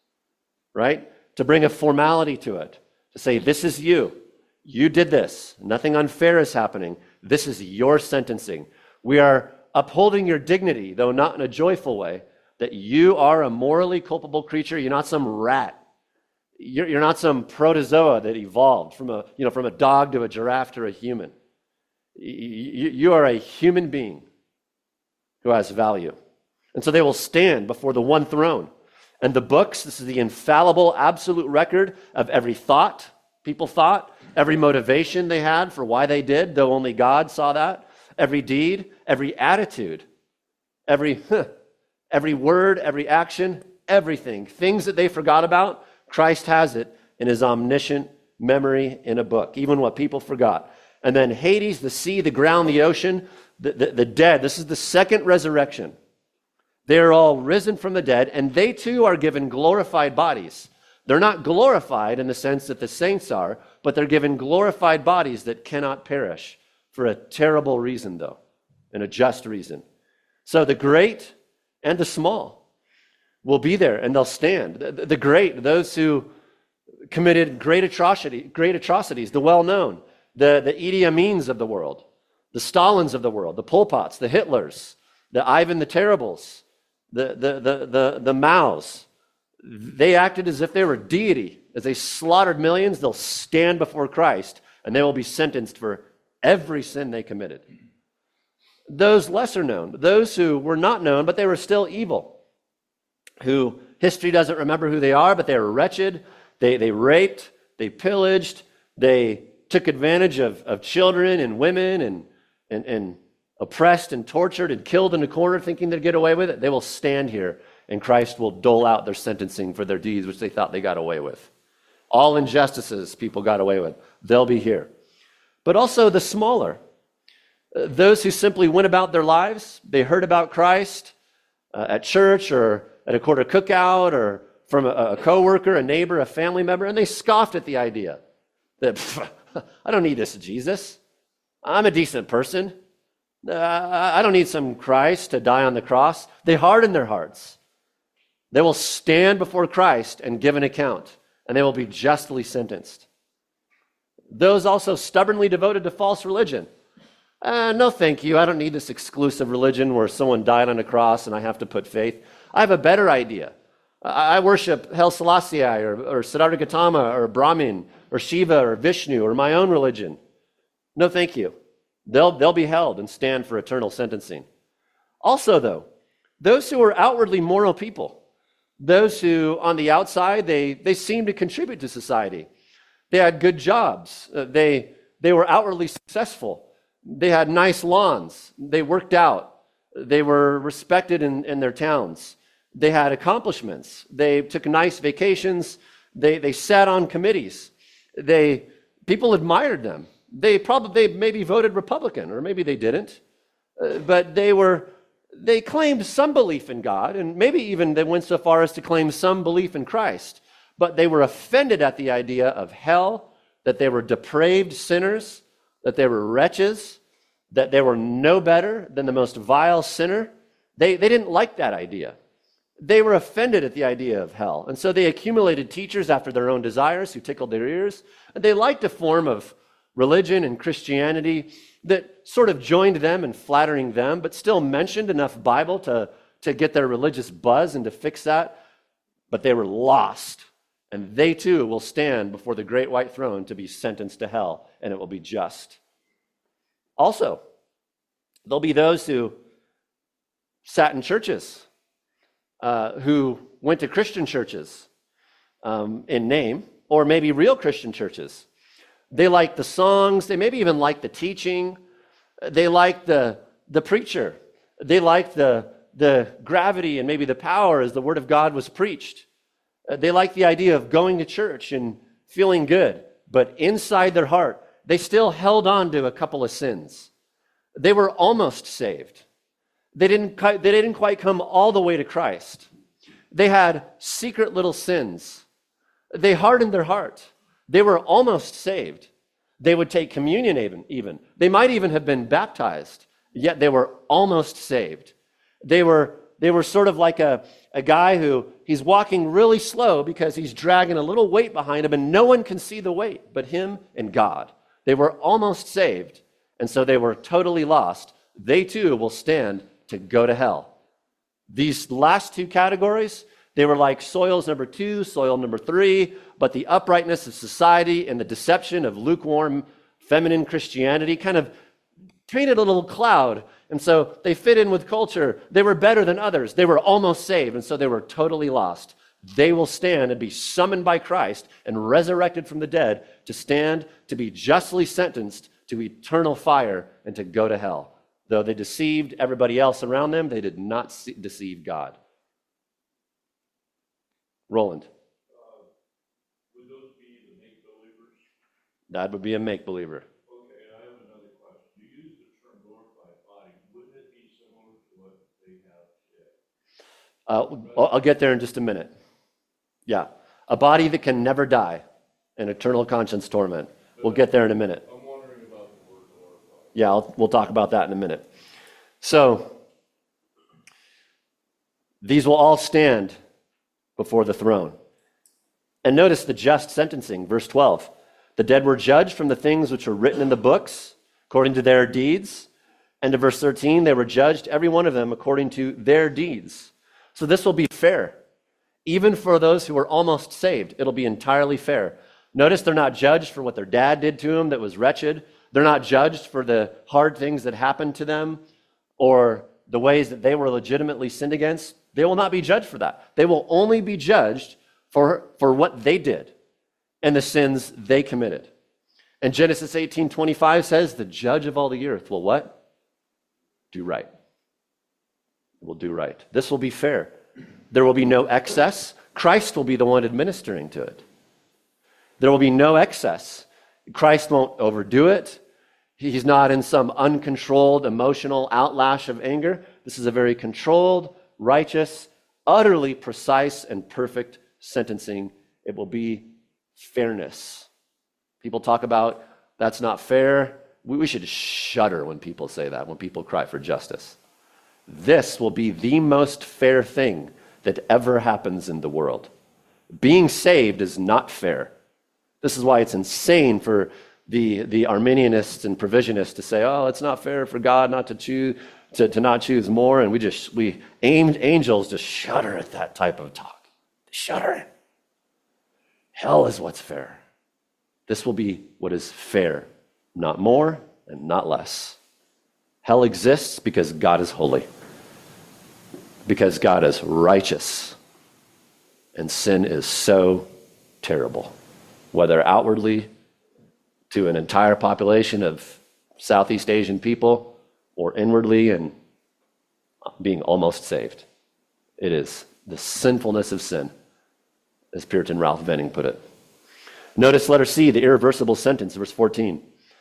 right? To bring a formality to it. To say, this is you. You did this. Nothing unfair is happening. This is your sentencing. We are upholding your dignity, though not in a joyful way, that you are a morally culpable creature. You're not some rat. You're, you're not some protozoa that evolved from a, you know, from a dog to a giraffe to a human. You, you are a human being who has value. And so they will stand before the one throne. And the books, this is the infallible, absolute record of every thought people thought, every motivation they had for why they did, though only God saw that, every deed, every attitude, every... Huh, Every word, every action, everything, things that they forgot about, Christ has it in his omniscient memory in a book, even what people forgot. And then Hades, the sea, the ground, the ocean, the, the, the dead. This is the second resurrection. They're all risen from the dead, and they too are given glorified bodies. They're not glorified in the sense that the saints are, but they're given glorified bodies that cannot perish for a terrible reason, though, and a just reason. So the great and the small will be there, and they'll stand. The, the great, those who committed great atrocity, great atrocities, the well-known, the, the Idi Amins of the world, the Stalins of the world, the Pol Pots, the Hitlers, the Ivan the Terribles, the, the, the, the, the Maos. They acted as if they were deity. As they slaughtered millions, they'll stand before Christ, and they will be sentenced for every sin they committed. Those lesser known, those who were not known, but they were still evil, who history doesn't remember who they are, but they were wretched, they, they raped, they pillaged, they took advantage of, of children and women and, and, and oppressed and tortured and killed in the corner thinking they'd get away with it. They will stand here, and Christ will dole out their sentencing for their deeds, which they thought they got away with. All injustices people got away with, they'll be here. But also the smaller, those who simply went about their lives, they heard about Christ uh, at church or at a quarter cookout or from a, a coworker, a neighbor, a family member, and they scoffed at the idea that, I don't need this Jesus. I'm a decent person. Uh, I don't need some Christ to die on the cross. They hardened their hearts. They will stand before Christ and give an account, and they will be justly sentenced. Those also stubbornly devoted to false religion. Uh, no, thank you. I don't need this exclusive religion where someone died on a cross and I have to put faith. I have a better idea. I, I worship Haile Selassie or, or Siddhartha Gautama or Brahmin or Shiva or Vishnu or my own religion. No, thank you. They'll, they'll be held and stand for eternal sentencing. Also, though, those who are outwardly moral people, those who on the outside, they, they seem to contribute to society. They had good jobs. Uh, they, they were outwardly successful. They had nice lawns. They worked out. They were respected in, in their towns. They had accomplishments. They took nice vacations. They, they sat on committees. They, people admired them. They probably they maybe voted Republican, or maybe they didn't. Uh, but they were they claimed some belief in God, and maybe even they went so far as to claim some belief in Christ. But they were offended at the idea of hell, that they were depraved sinners, that they were wretches, that they were no better than the most vile sinner. They, they didn't like that idea. They were offended at the idea of hell. And so they accumulated teachers after their own desires who tickled their ears. And they liked a form of, religion and Christianity that sort of joined them in flattering them, but still mentioned enough Bible to, to get their religious buzz and to fix that. But they were lost, and they too will stand before the great white throne to be sentenced to hell, and it will be just. Also, there'll be those who sat in churches, uh, who went to Christian churches um, in name, or maybe real Christian churches. They like the songs, they maybe even like the teaching, they like the, the preacher, they like the, the gravity and maybe the power as the word of God was preached. Uh, they like the idea of going to church and feeling good, but inside their heart, they still held on to a couple of sins. They were almost saved. They didn't, they didn't quite come all the way to Christ. They had secret little sins. They hardened their heart. They were almost saved. They would take communion even, even. They might even have been baptized, yet they were almost saved. They were, they were sort of like a, a guy who he's walking really slow because he's dragging a little weight behind him and no one can see the weight but him and God. They were almost saved, and so they were totally lost. They too will stand to go to hell. These last two categories, they were like soils number two, soil number three, but the uprightness of society and the deception of lukewarm feminine Christianity kind of painted a little cloud. And so they fit in with culture. They were better than others. They were almost saved, and so they were totally lost. They will stand and be summoned by Christ and resurrected from the dead to stand to be justly sentenced to eternal fire and to go to hell. Though they deceived everybody else around them, they did not deceive God. Roland. Uh, would those be the make-believers? That would be a make-believer. Okay, I have another question. You use the term glorified body. Wouldn't it be similar to what they have today? Uh, I'll I'll get there in just a minute. Yeah, a body that can never die in eternal conscience torment. We'll get there in a minute. I'm wondering about the word glorified. Yeah, I'll, we'll talk about that in a minute. So, these will all stand before the throne. And notice the just sentencing, verse twelve. The dead were judged from the things which were written in the books, according to their deeds. And to verse thirteen, they were judged, every one of them, according to their deeds. So this will be fair. Even for those who are almost saved, it'll be entirely fair. Notice they're not judged for what their dad did to them that was wretched. They're not judged for the hard things that happened to them or the ways that they were legitimately sinned against. They will not be judged for that. They will only be judged for, for what they did and the sins they committed. And Genesis eighteen twenty-five says, the judge of all the earth will what? Do right. Will do right. This will be fair. There will be no excess. Christ will be the one administering to it. There will be no excess. Christ won't overdo it. He's not in some uncontrolled emotional outlash of anger. This is a very controlled, righteous, utterly precise and perfect sentencing. It will be fairness. People talk about that's not fair. We, we should shudder when people say that, when people cry for justice. This will be the most fair thing that ever happens in the world. Being saved is not fair. This is why it's insane for the, the Arminianists and provisionists to say, oh, it's not fair for God not to choose to, to not choose more. And we just we aimed angels just shudder at that type of talk. They shudder. Hell is what's fair. This will be what is fair, not more and not less. Hell exists because God is holy, because God is righteous, and sin is so terrible, whether outwardly to an entire population of Southeast Asian people or inwardly and being almost saved. It is the sinfulness of sin, as Puritan Ralph Venning put it. Notice letter C, the irreversible sentence, verse fourteen.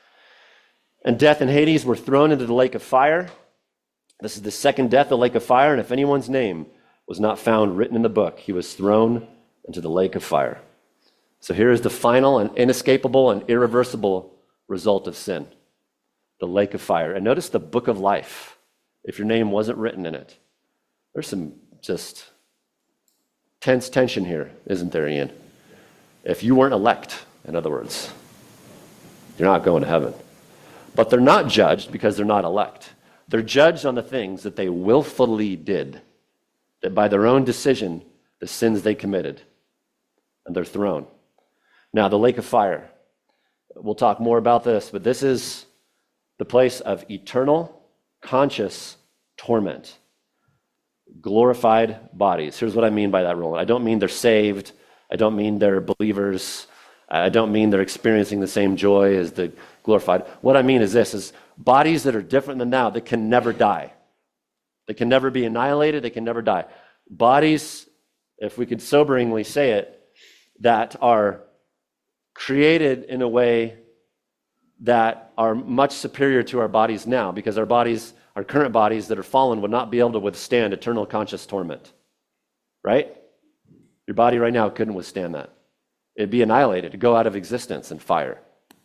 And death and Hades were thrown into the lake of fire. This is the second death, the lake of fire, and if anyone's name was not found written in the book, he was thrown into the lake of fire. So here is the final and inescapable and irreversible result of sin, the lake of fire. And notice the book of life, if your name wasn't written in it. There's some just tense tension here, isn't there, Ian? If you weren't elect, in other words, You're not going to heaven. But they're not judged because they're not elect. They're judged on the things that they willfully did, that by their own decision, the sins they committed, and they're thrown. Now, the lake of fire. We'll talk more about this, but this is the place of eternal, conscious torment. Glorified bodies. Here's what I mean by that, Roland. I don't mean they're saved. I don't mean they're believers. I don't mean they're experiencing the same joy as the glorified. What I mean is this, is bodies that are different than now, that can never die. They can never be annihilated. They can never die. Bodies, if we could soberingly say it, that are created in a way that are much superior to our bodies now, because our bodies, our current bodies that are fallen, would not be able to withstand eternal conscious torment. Right? Your body right now couldn't withstand that. It'd be annihilated, it'd go out of existence in fire.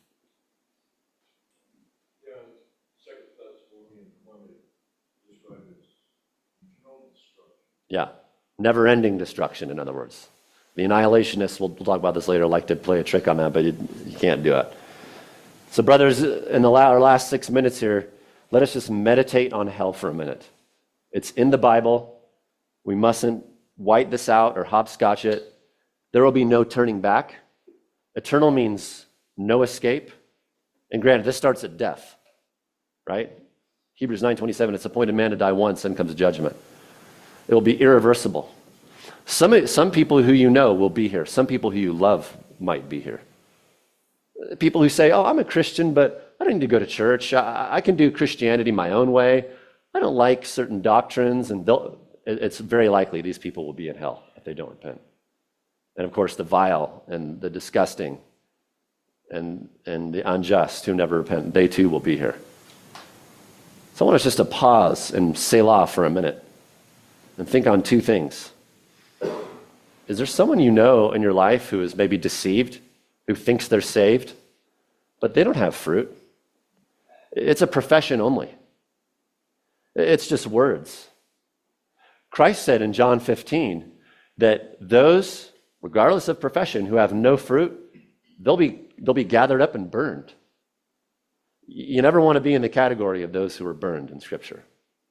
Yeah, Second Thessalonians one is described as eternal destruction. Yeah, never-ending destruction, in other words. The annihilationists, we'll, we'll talk about this later, like to play a trick on that, but you, you can't do it. So brothers, in the la- our last six minutes here, let us just meditate on hell for a minute. It's in the Bible. We mustn't white this out or hopscotch it. There will be no turning back. Eternal means no escape. And granted, this starts at death, right? Hebrews nine twenty-seven, it's appointed man to die once, then comes judgment. It will be irreversible. Some, some people who you know will be here. Some people who you love might be here. People who say, oh, I'm a Christian, but I don't need to go to church. I, I can do Christianity my own way. I don't like certain doctrines. And it's very likely these people will be in hell if they don't repent. And of course, the vile and the disgusting and, and the unjust who never repent, they too will be here. So I want us just to pause and selah for a minute and think on two things. Is there someone you know in your life who is maybe deceived, who thinks they're saved, but they don't have fruit? It's a profession only. It's just words. Christ said in John fifteen that those, regardless of profession, who have no fruit, they'll be, they'll be gathered up and burned. You never want to be in the category of those who are burned in Scripture.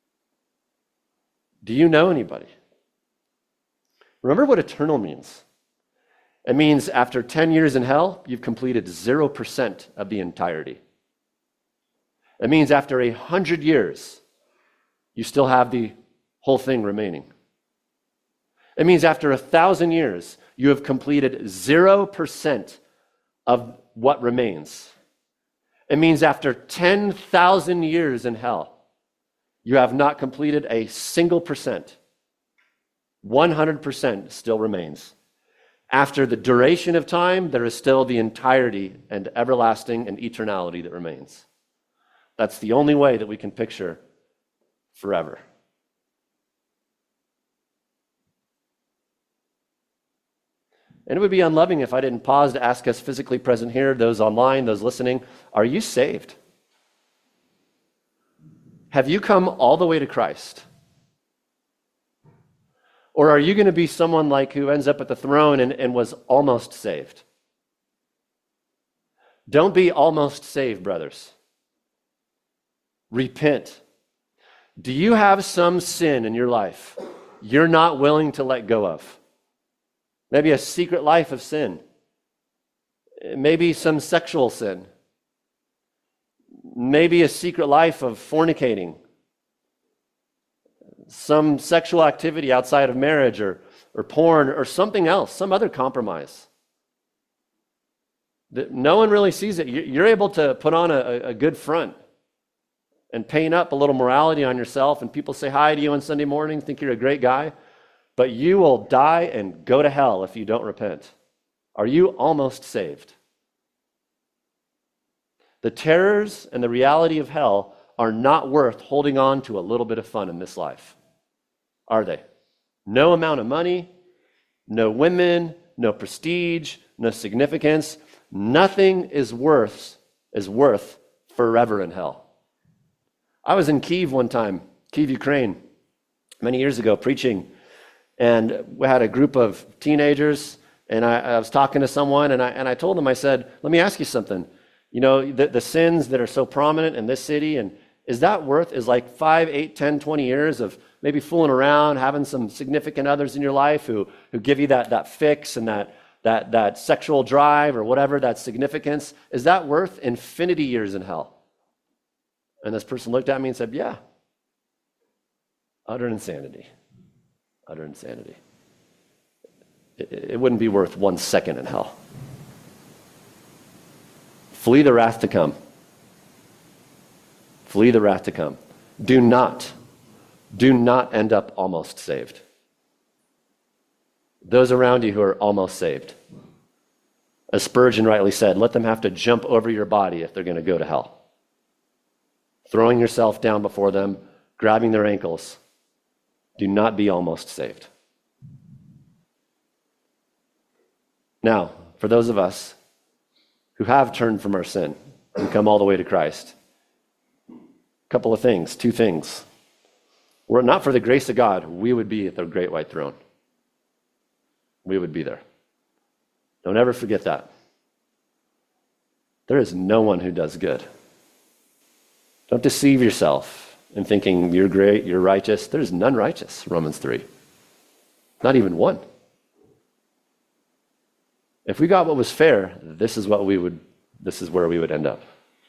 Do you know anybody? Remember what eternal means. It means after ten years in hell, you've completed zero percent of the entirety. It means after a hundred years, you still have the whole thing remaining. It means after a thousand years, you have completed zero percent of what remains. It means after ten thousand years in hell, you have not completed a single percent. one hundred percent still remains. After the duration of time, there is still the entirety and everlasting and eternality that remains. That's the only way that we can picture forever. And it would be unloving if I didn't pause to ask us physically present here, those online, those listening, are you saved? Have you come all the way to Christ? Or are you going to be someone like who ends up at the throne and, and was almost saved? Don't be almost saved, brothers. Repent. Do you have some sin in your life you're not willing to let go of? Maybe a secret life of sin. Maybe some sexual sin. Maybe a secret life of fornicating. Some sexual activity outside of marriage or, or porn or something else, some other compromise. That no one really sees it. You're able to put on a, a good front and paint up a little morality on yourself, and people say hi to you on Sunday morning, think you're a great guy, but you will die and go to hell if you don't repent. Are you almost saved? The terrors and the reality of hell are not worth holding on to a little bit of fun in this life, are they? No amount of money, no women, no prestige, no significance. Nothing is worth is worth forever in hell. I was in Kyiv one time, Kyiv, Ukraine, many years ago, preaching, and we had a group of teenagers, and I, I was talking to someone, and I and I told them, I said, "Let me ask you something. You know, the, the sins that are so prominent in this city, and is that worth, is like five, eight, ten, twenty years of maybe fooling around, having some significant others in your life who, who give you that, that fix and that, that, that sexual drive or whatever, that significance, is that worth infinity years in hell? And this person looked at me and said, yeah. Utter insanity. Utter insanity. It, it wouldn't be worth one second in hell. Flee the wrath to come. Flee the wrath to come. Do not, do not end up almost saved. Those around you who are almost saved, as Spurgeon rightly said, let them have to jump over your body if they're going to go to hell. Throwing yourself down before them, grabbing their ankles. Do not be almost saved. Now, for those of us who have turned from our sin and come all the way to Christ, a couple of things, two things. Were it not for the grace of God, we would be at the great white throne. We would be there. Don't ever forget that. There is no one who does good. Don't deceive yourself in thinking you're great, you're righteous. There's none righteous, Romans three. Not even one. If we got what was fair, this is what we would, this is where we would end up.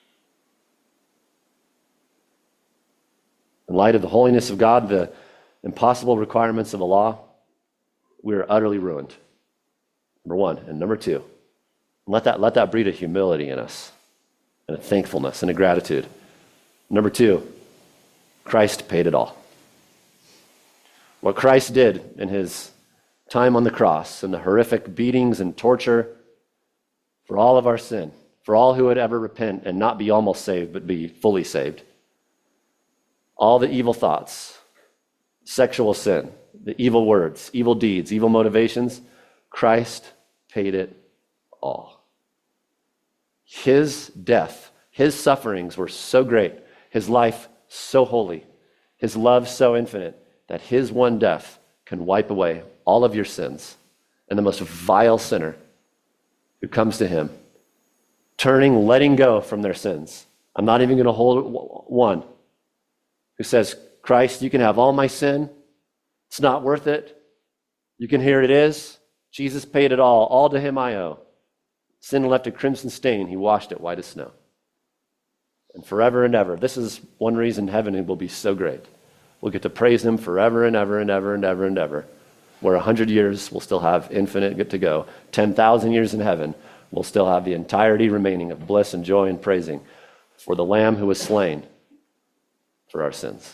In light of the holiness of God, the impossible requirements of the law, we are utterly ruined. Number one. And number two, let that, let that breed a humility in us, and a thankfulness and a gratitude. Number two, Christ paid it all. What Christ did in his time on the cross and the horrific beatings and torture for all of our sin, for all who would ever repent and not be almost saved, but be fully saved. All the evil thoughts, sexual sin, the evil words, evil deeds, evil motivations, Christ paid it all. His death, his sufferings were so great, his life so holy, his love so infinite, that his one death can wipe away all of your sins. And the most vile sinner who comes to him, turning, letting go from their sins. I'm not even going to hold one who says, Christ, you can have all my sin. It's not worth it. You can hear it is. Jesus paid it all. All to him I owe. Sin left a crimson stain. He washed it white as snow. And forever and ever. This is one reason heaven will be so great. We'll get to praise him forever and ever and ever and ever and ever. Where a hundred years we'll still have infinite get to go. Ten thousand years in heaven, we'll still have the entirety remaining of bliss and joy and praising for the Lamb who was slain for our sins.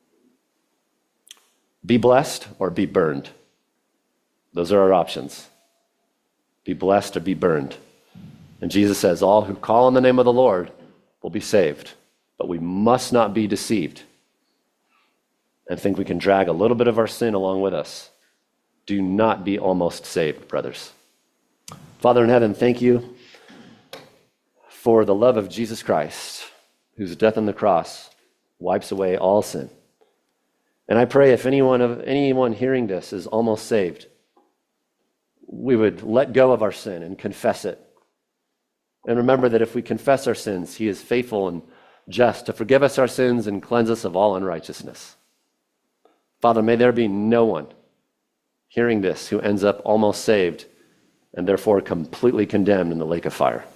Be blessed or be burned. Those are our options. Be blessed or be burned. And Jesus says, all who call on the name of the Lord will be saved. But we must not be deceived and think we can drag a little bit of our sin along with us. Do not be almost saved, brothers. Father in heaven, thank you for the love of Jesus Christ, whose death on the cross wipes away all sin. And I pray if anyone of anyone hearing this is almost saved, we would let go of our sin and confess it. And remember that if we confess our sins, he is faithful and just to forgive us our sins and cleanse us of all unrighteousness. Father, may there be no one hearing this who ends up almost saved and therefore completely condemned in the lake of fire.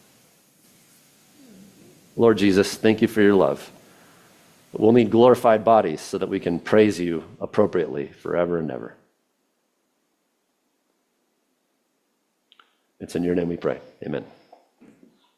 Lord Jesus, thank you for your love. We'll need glorified bodies so that we can praise you appropriately forever and ever. It's in your name we pray. Amen.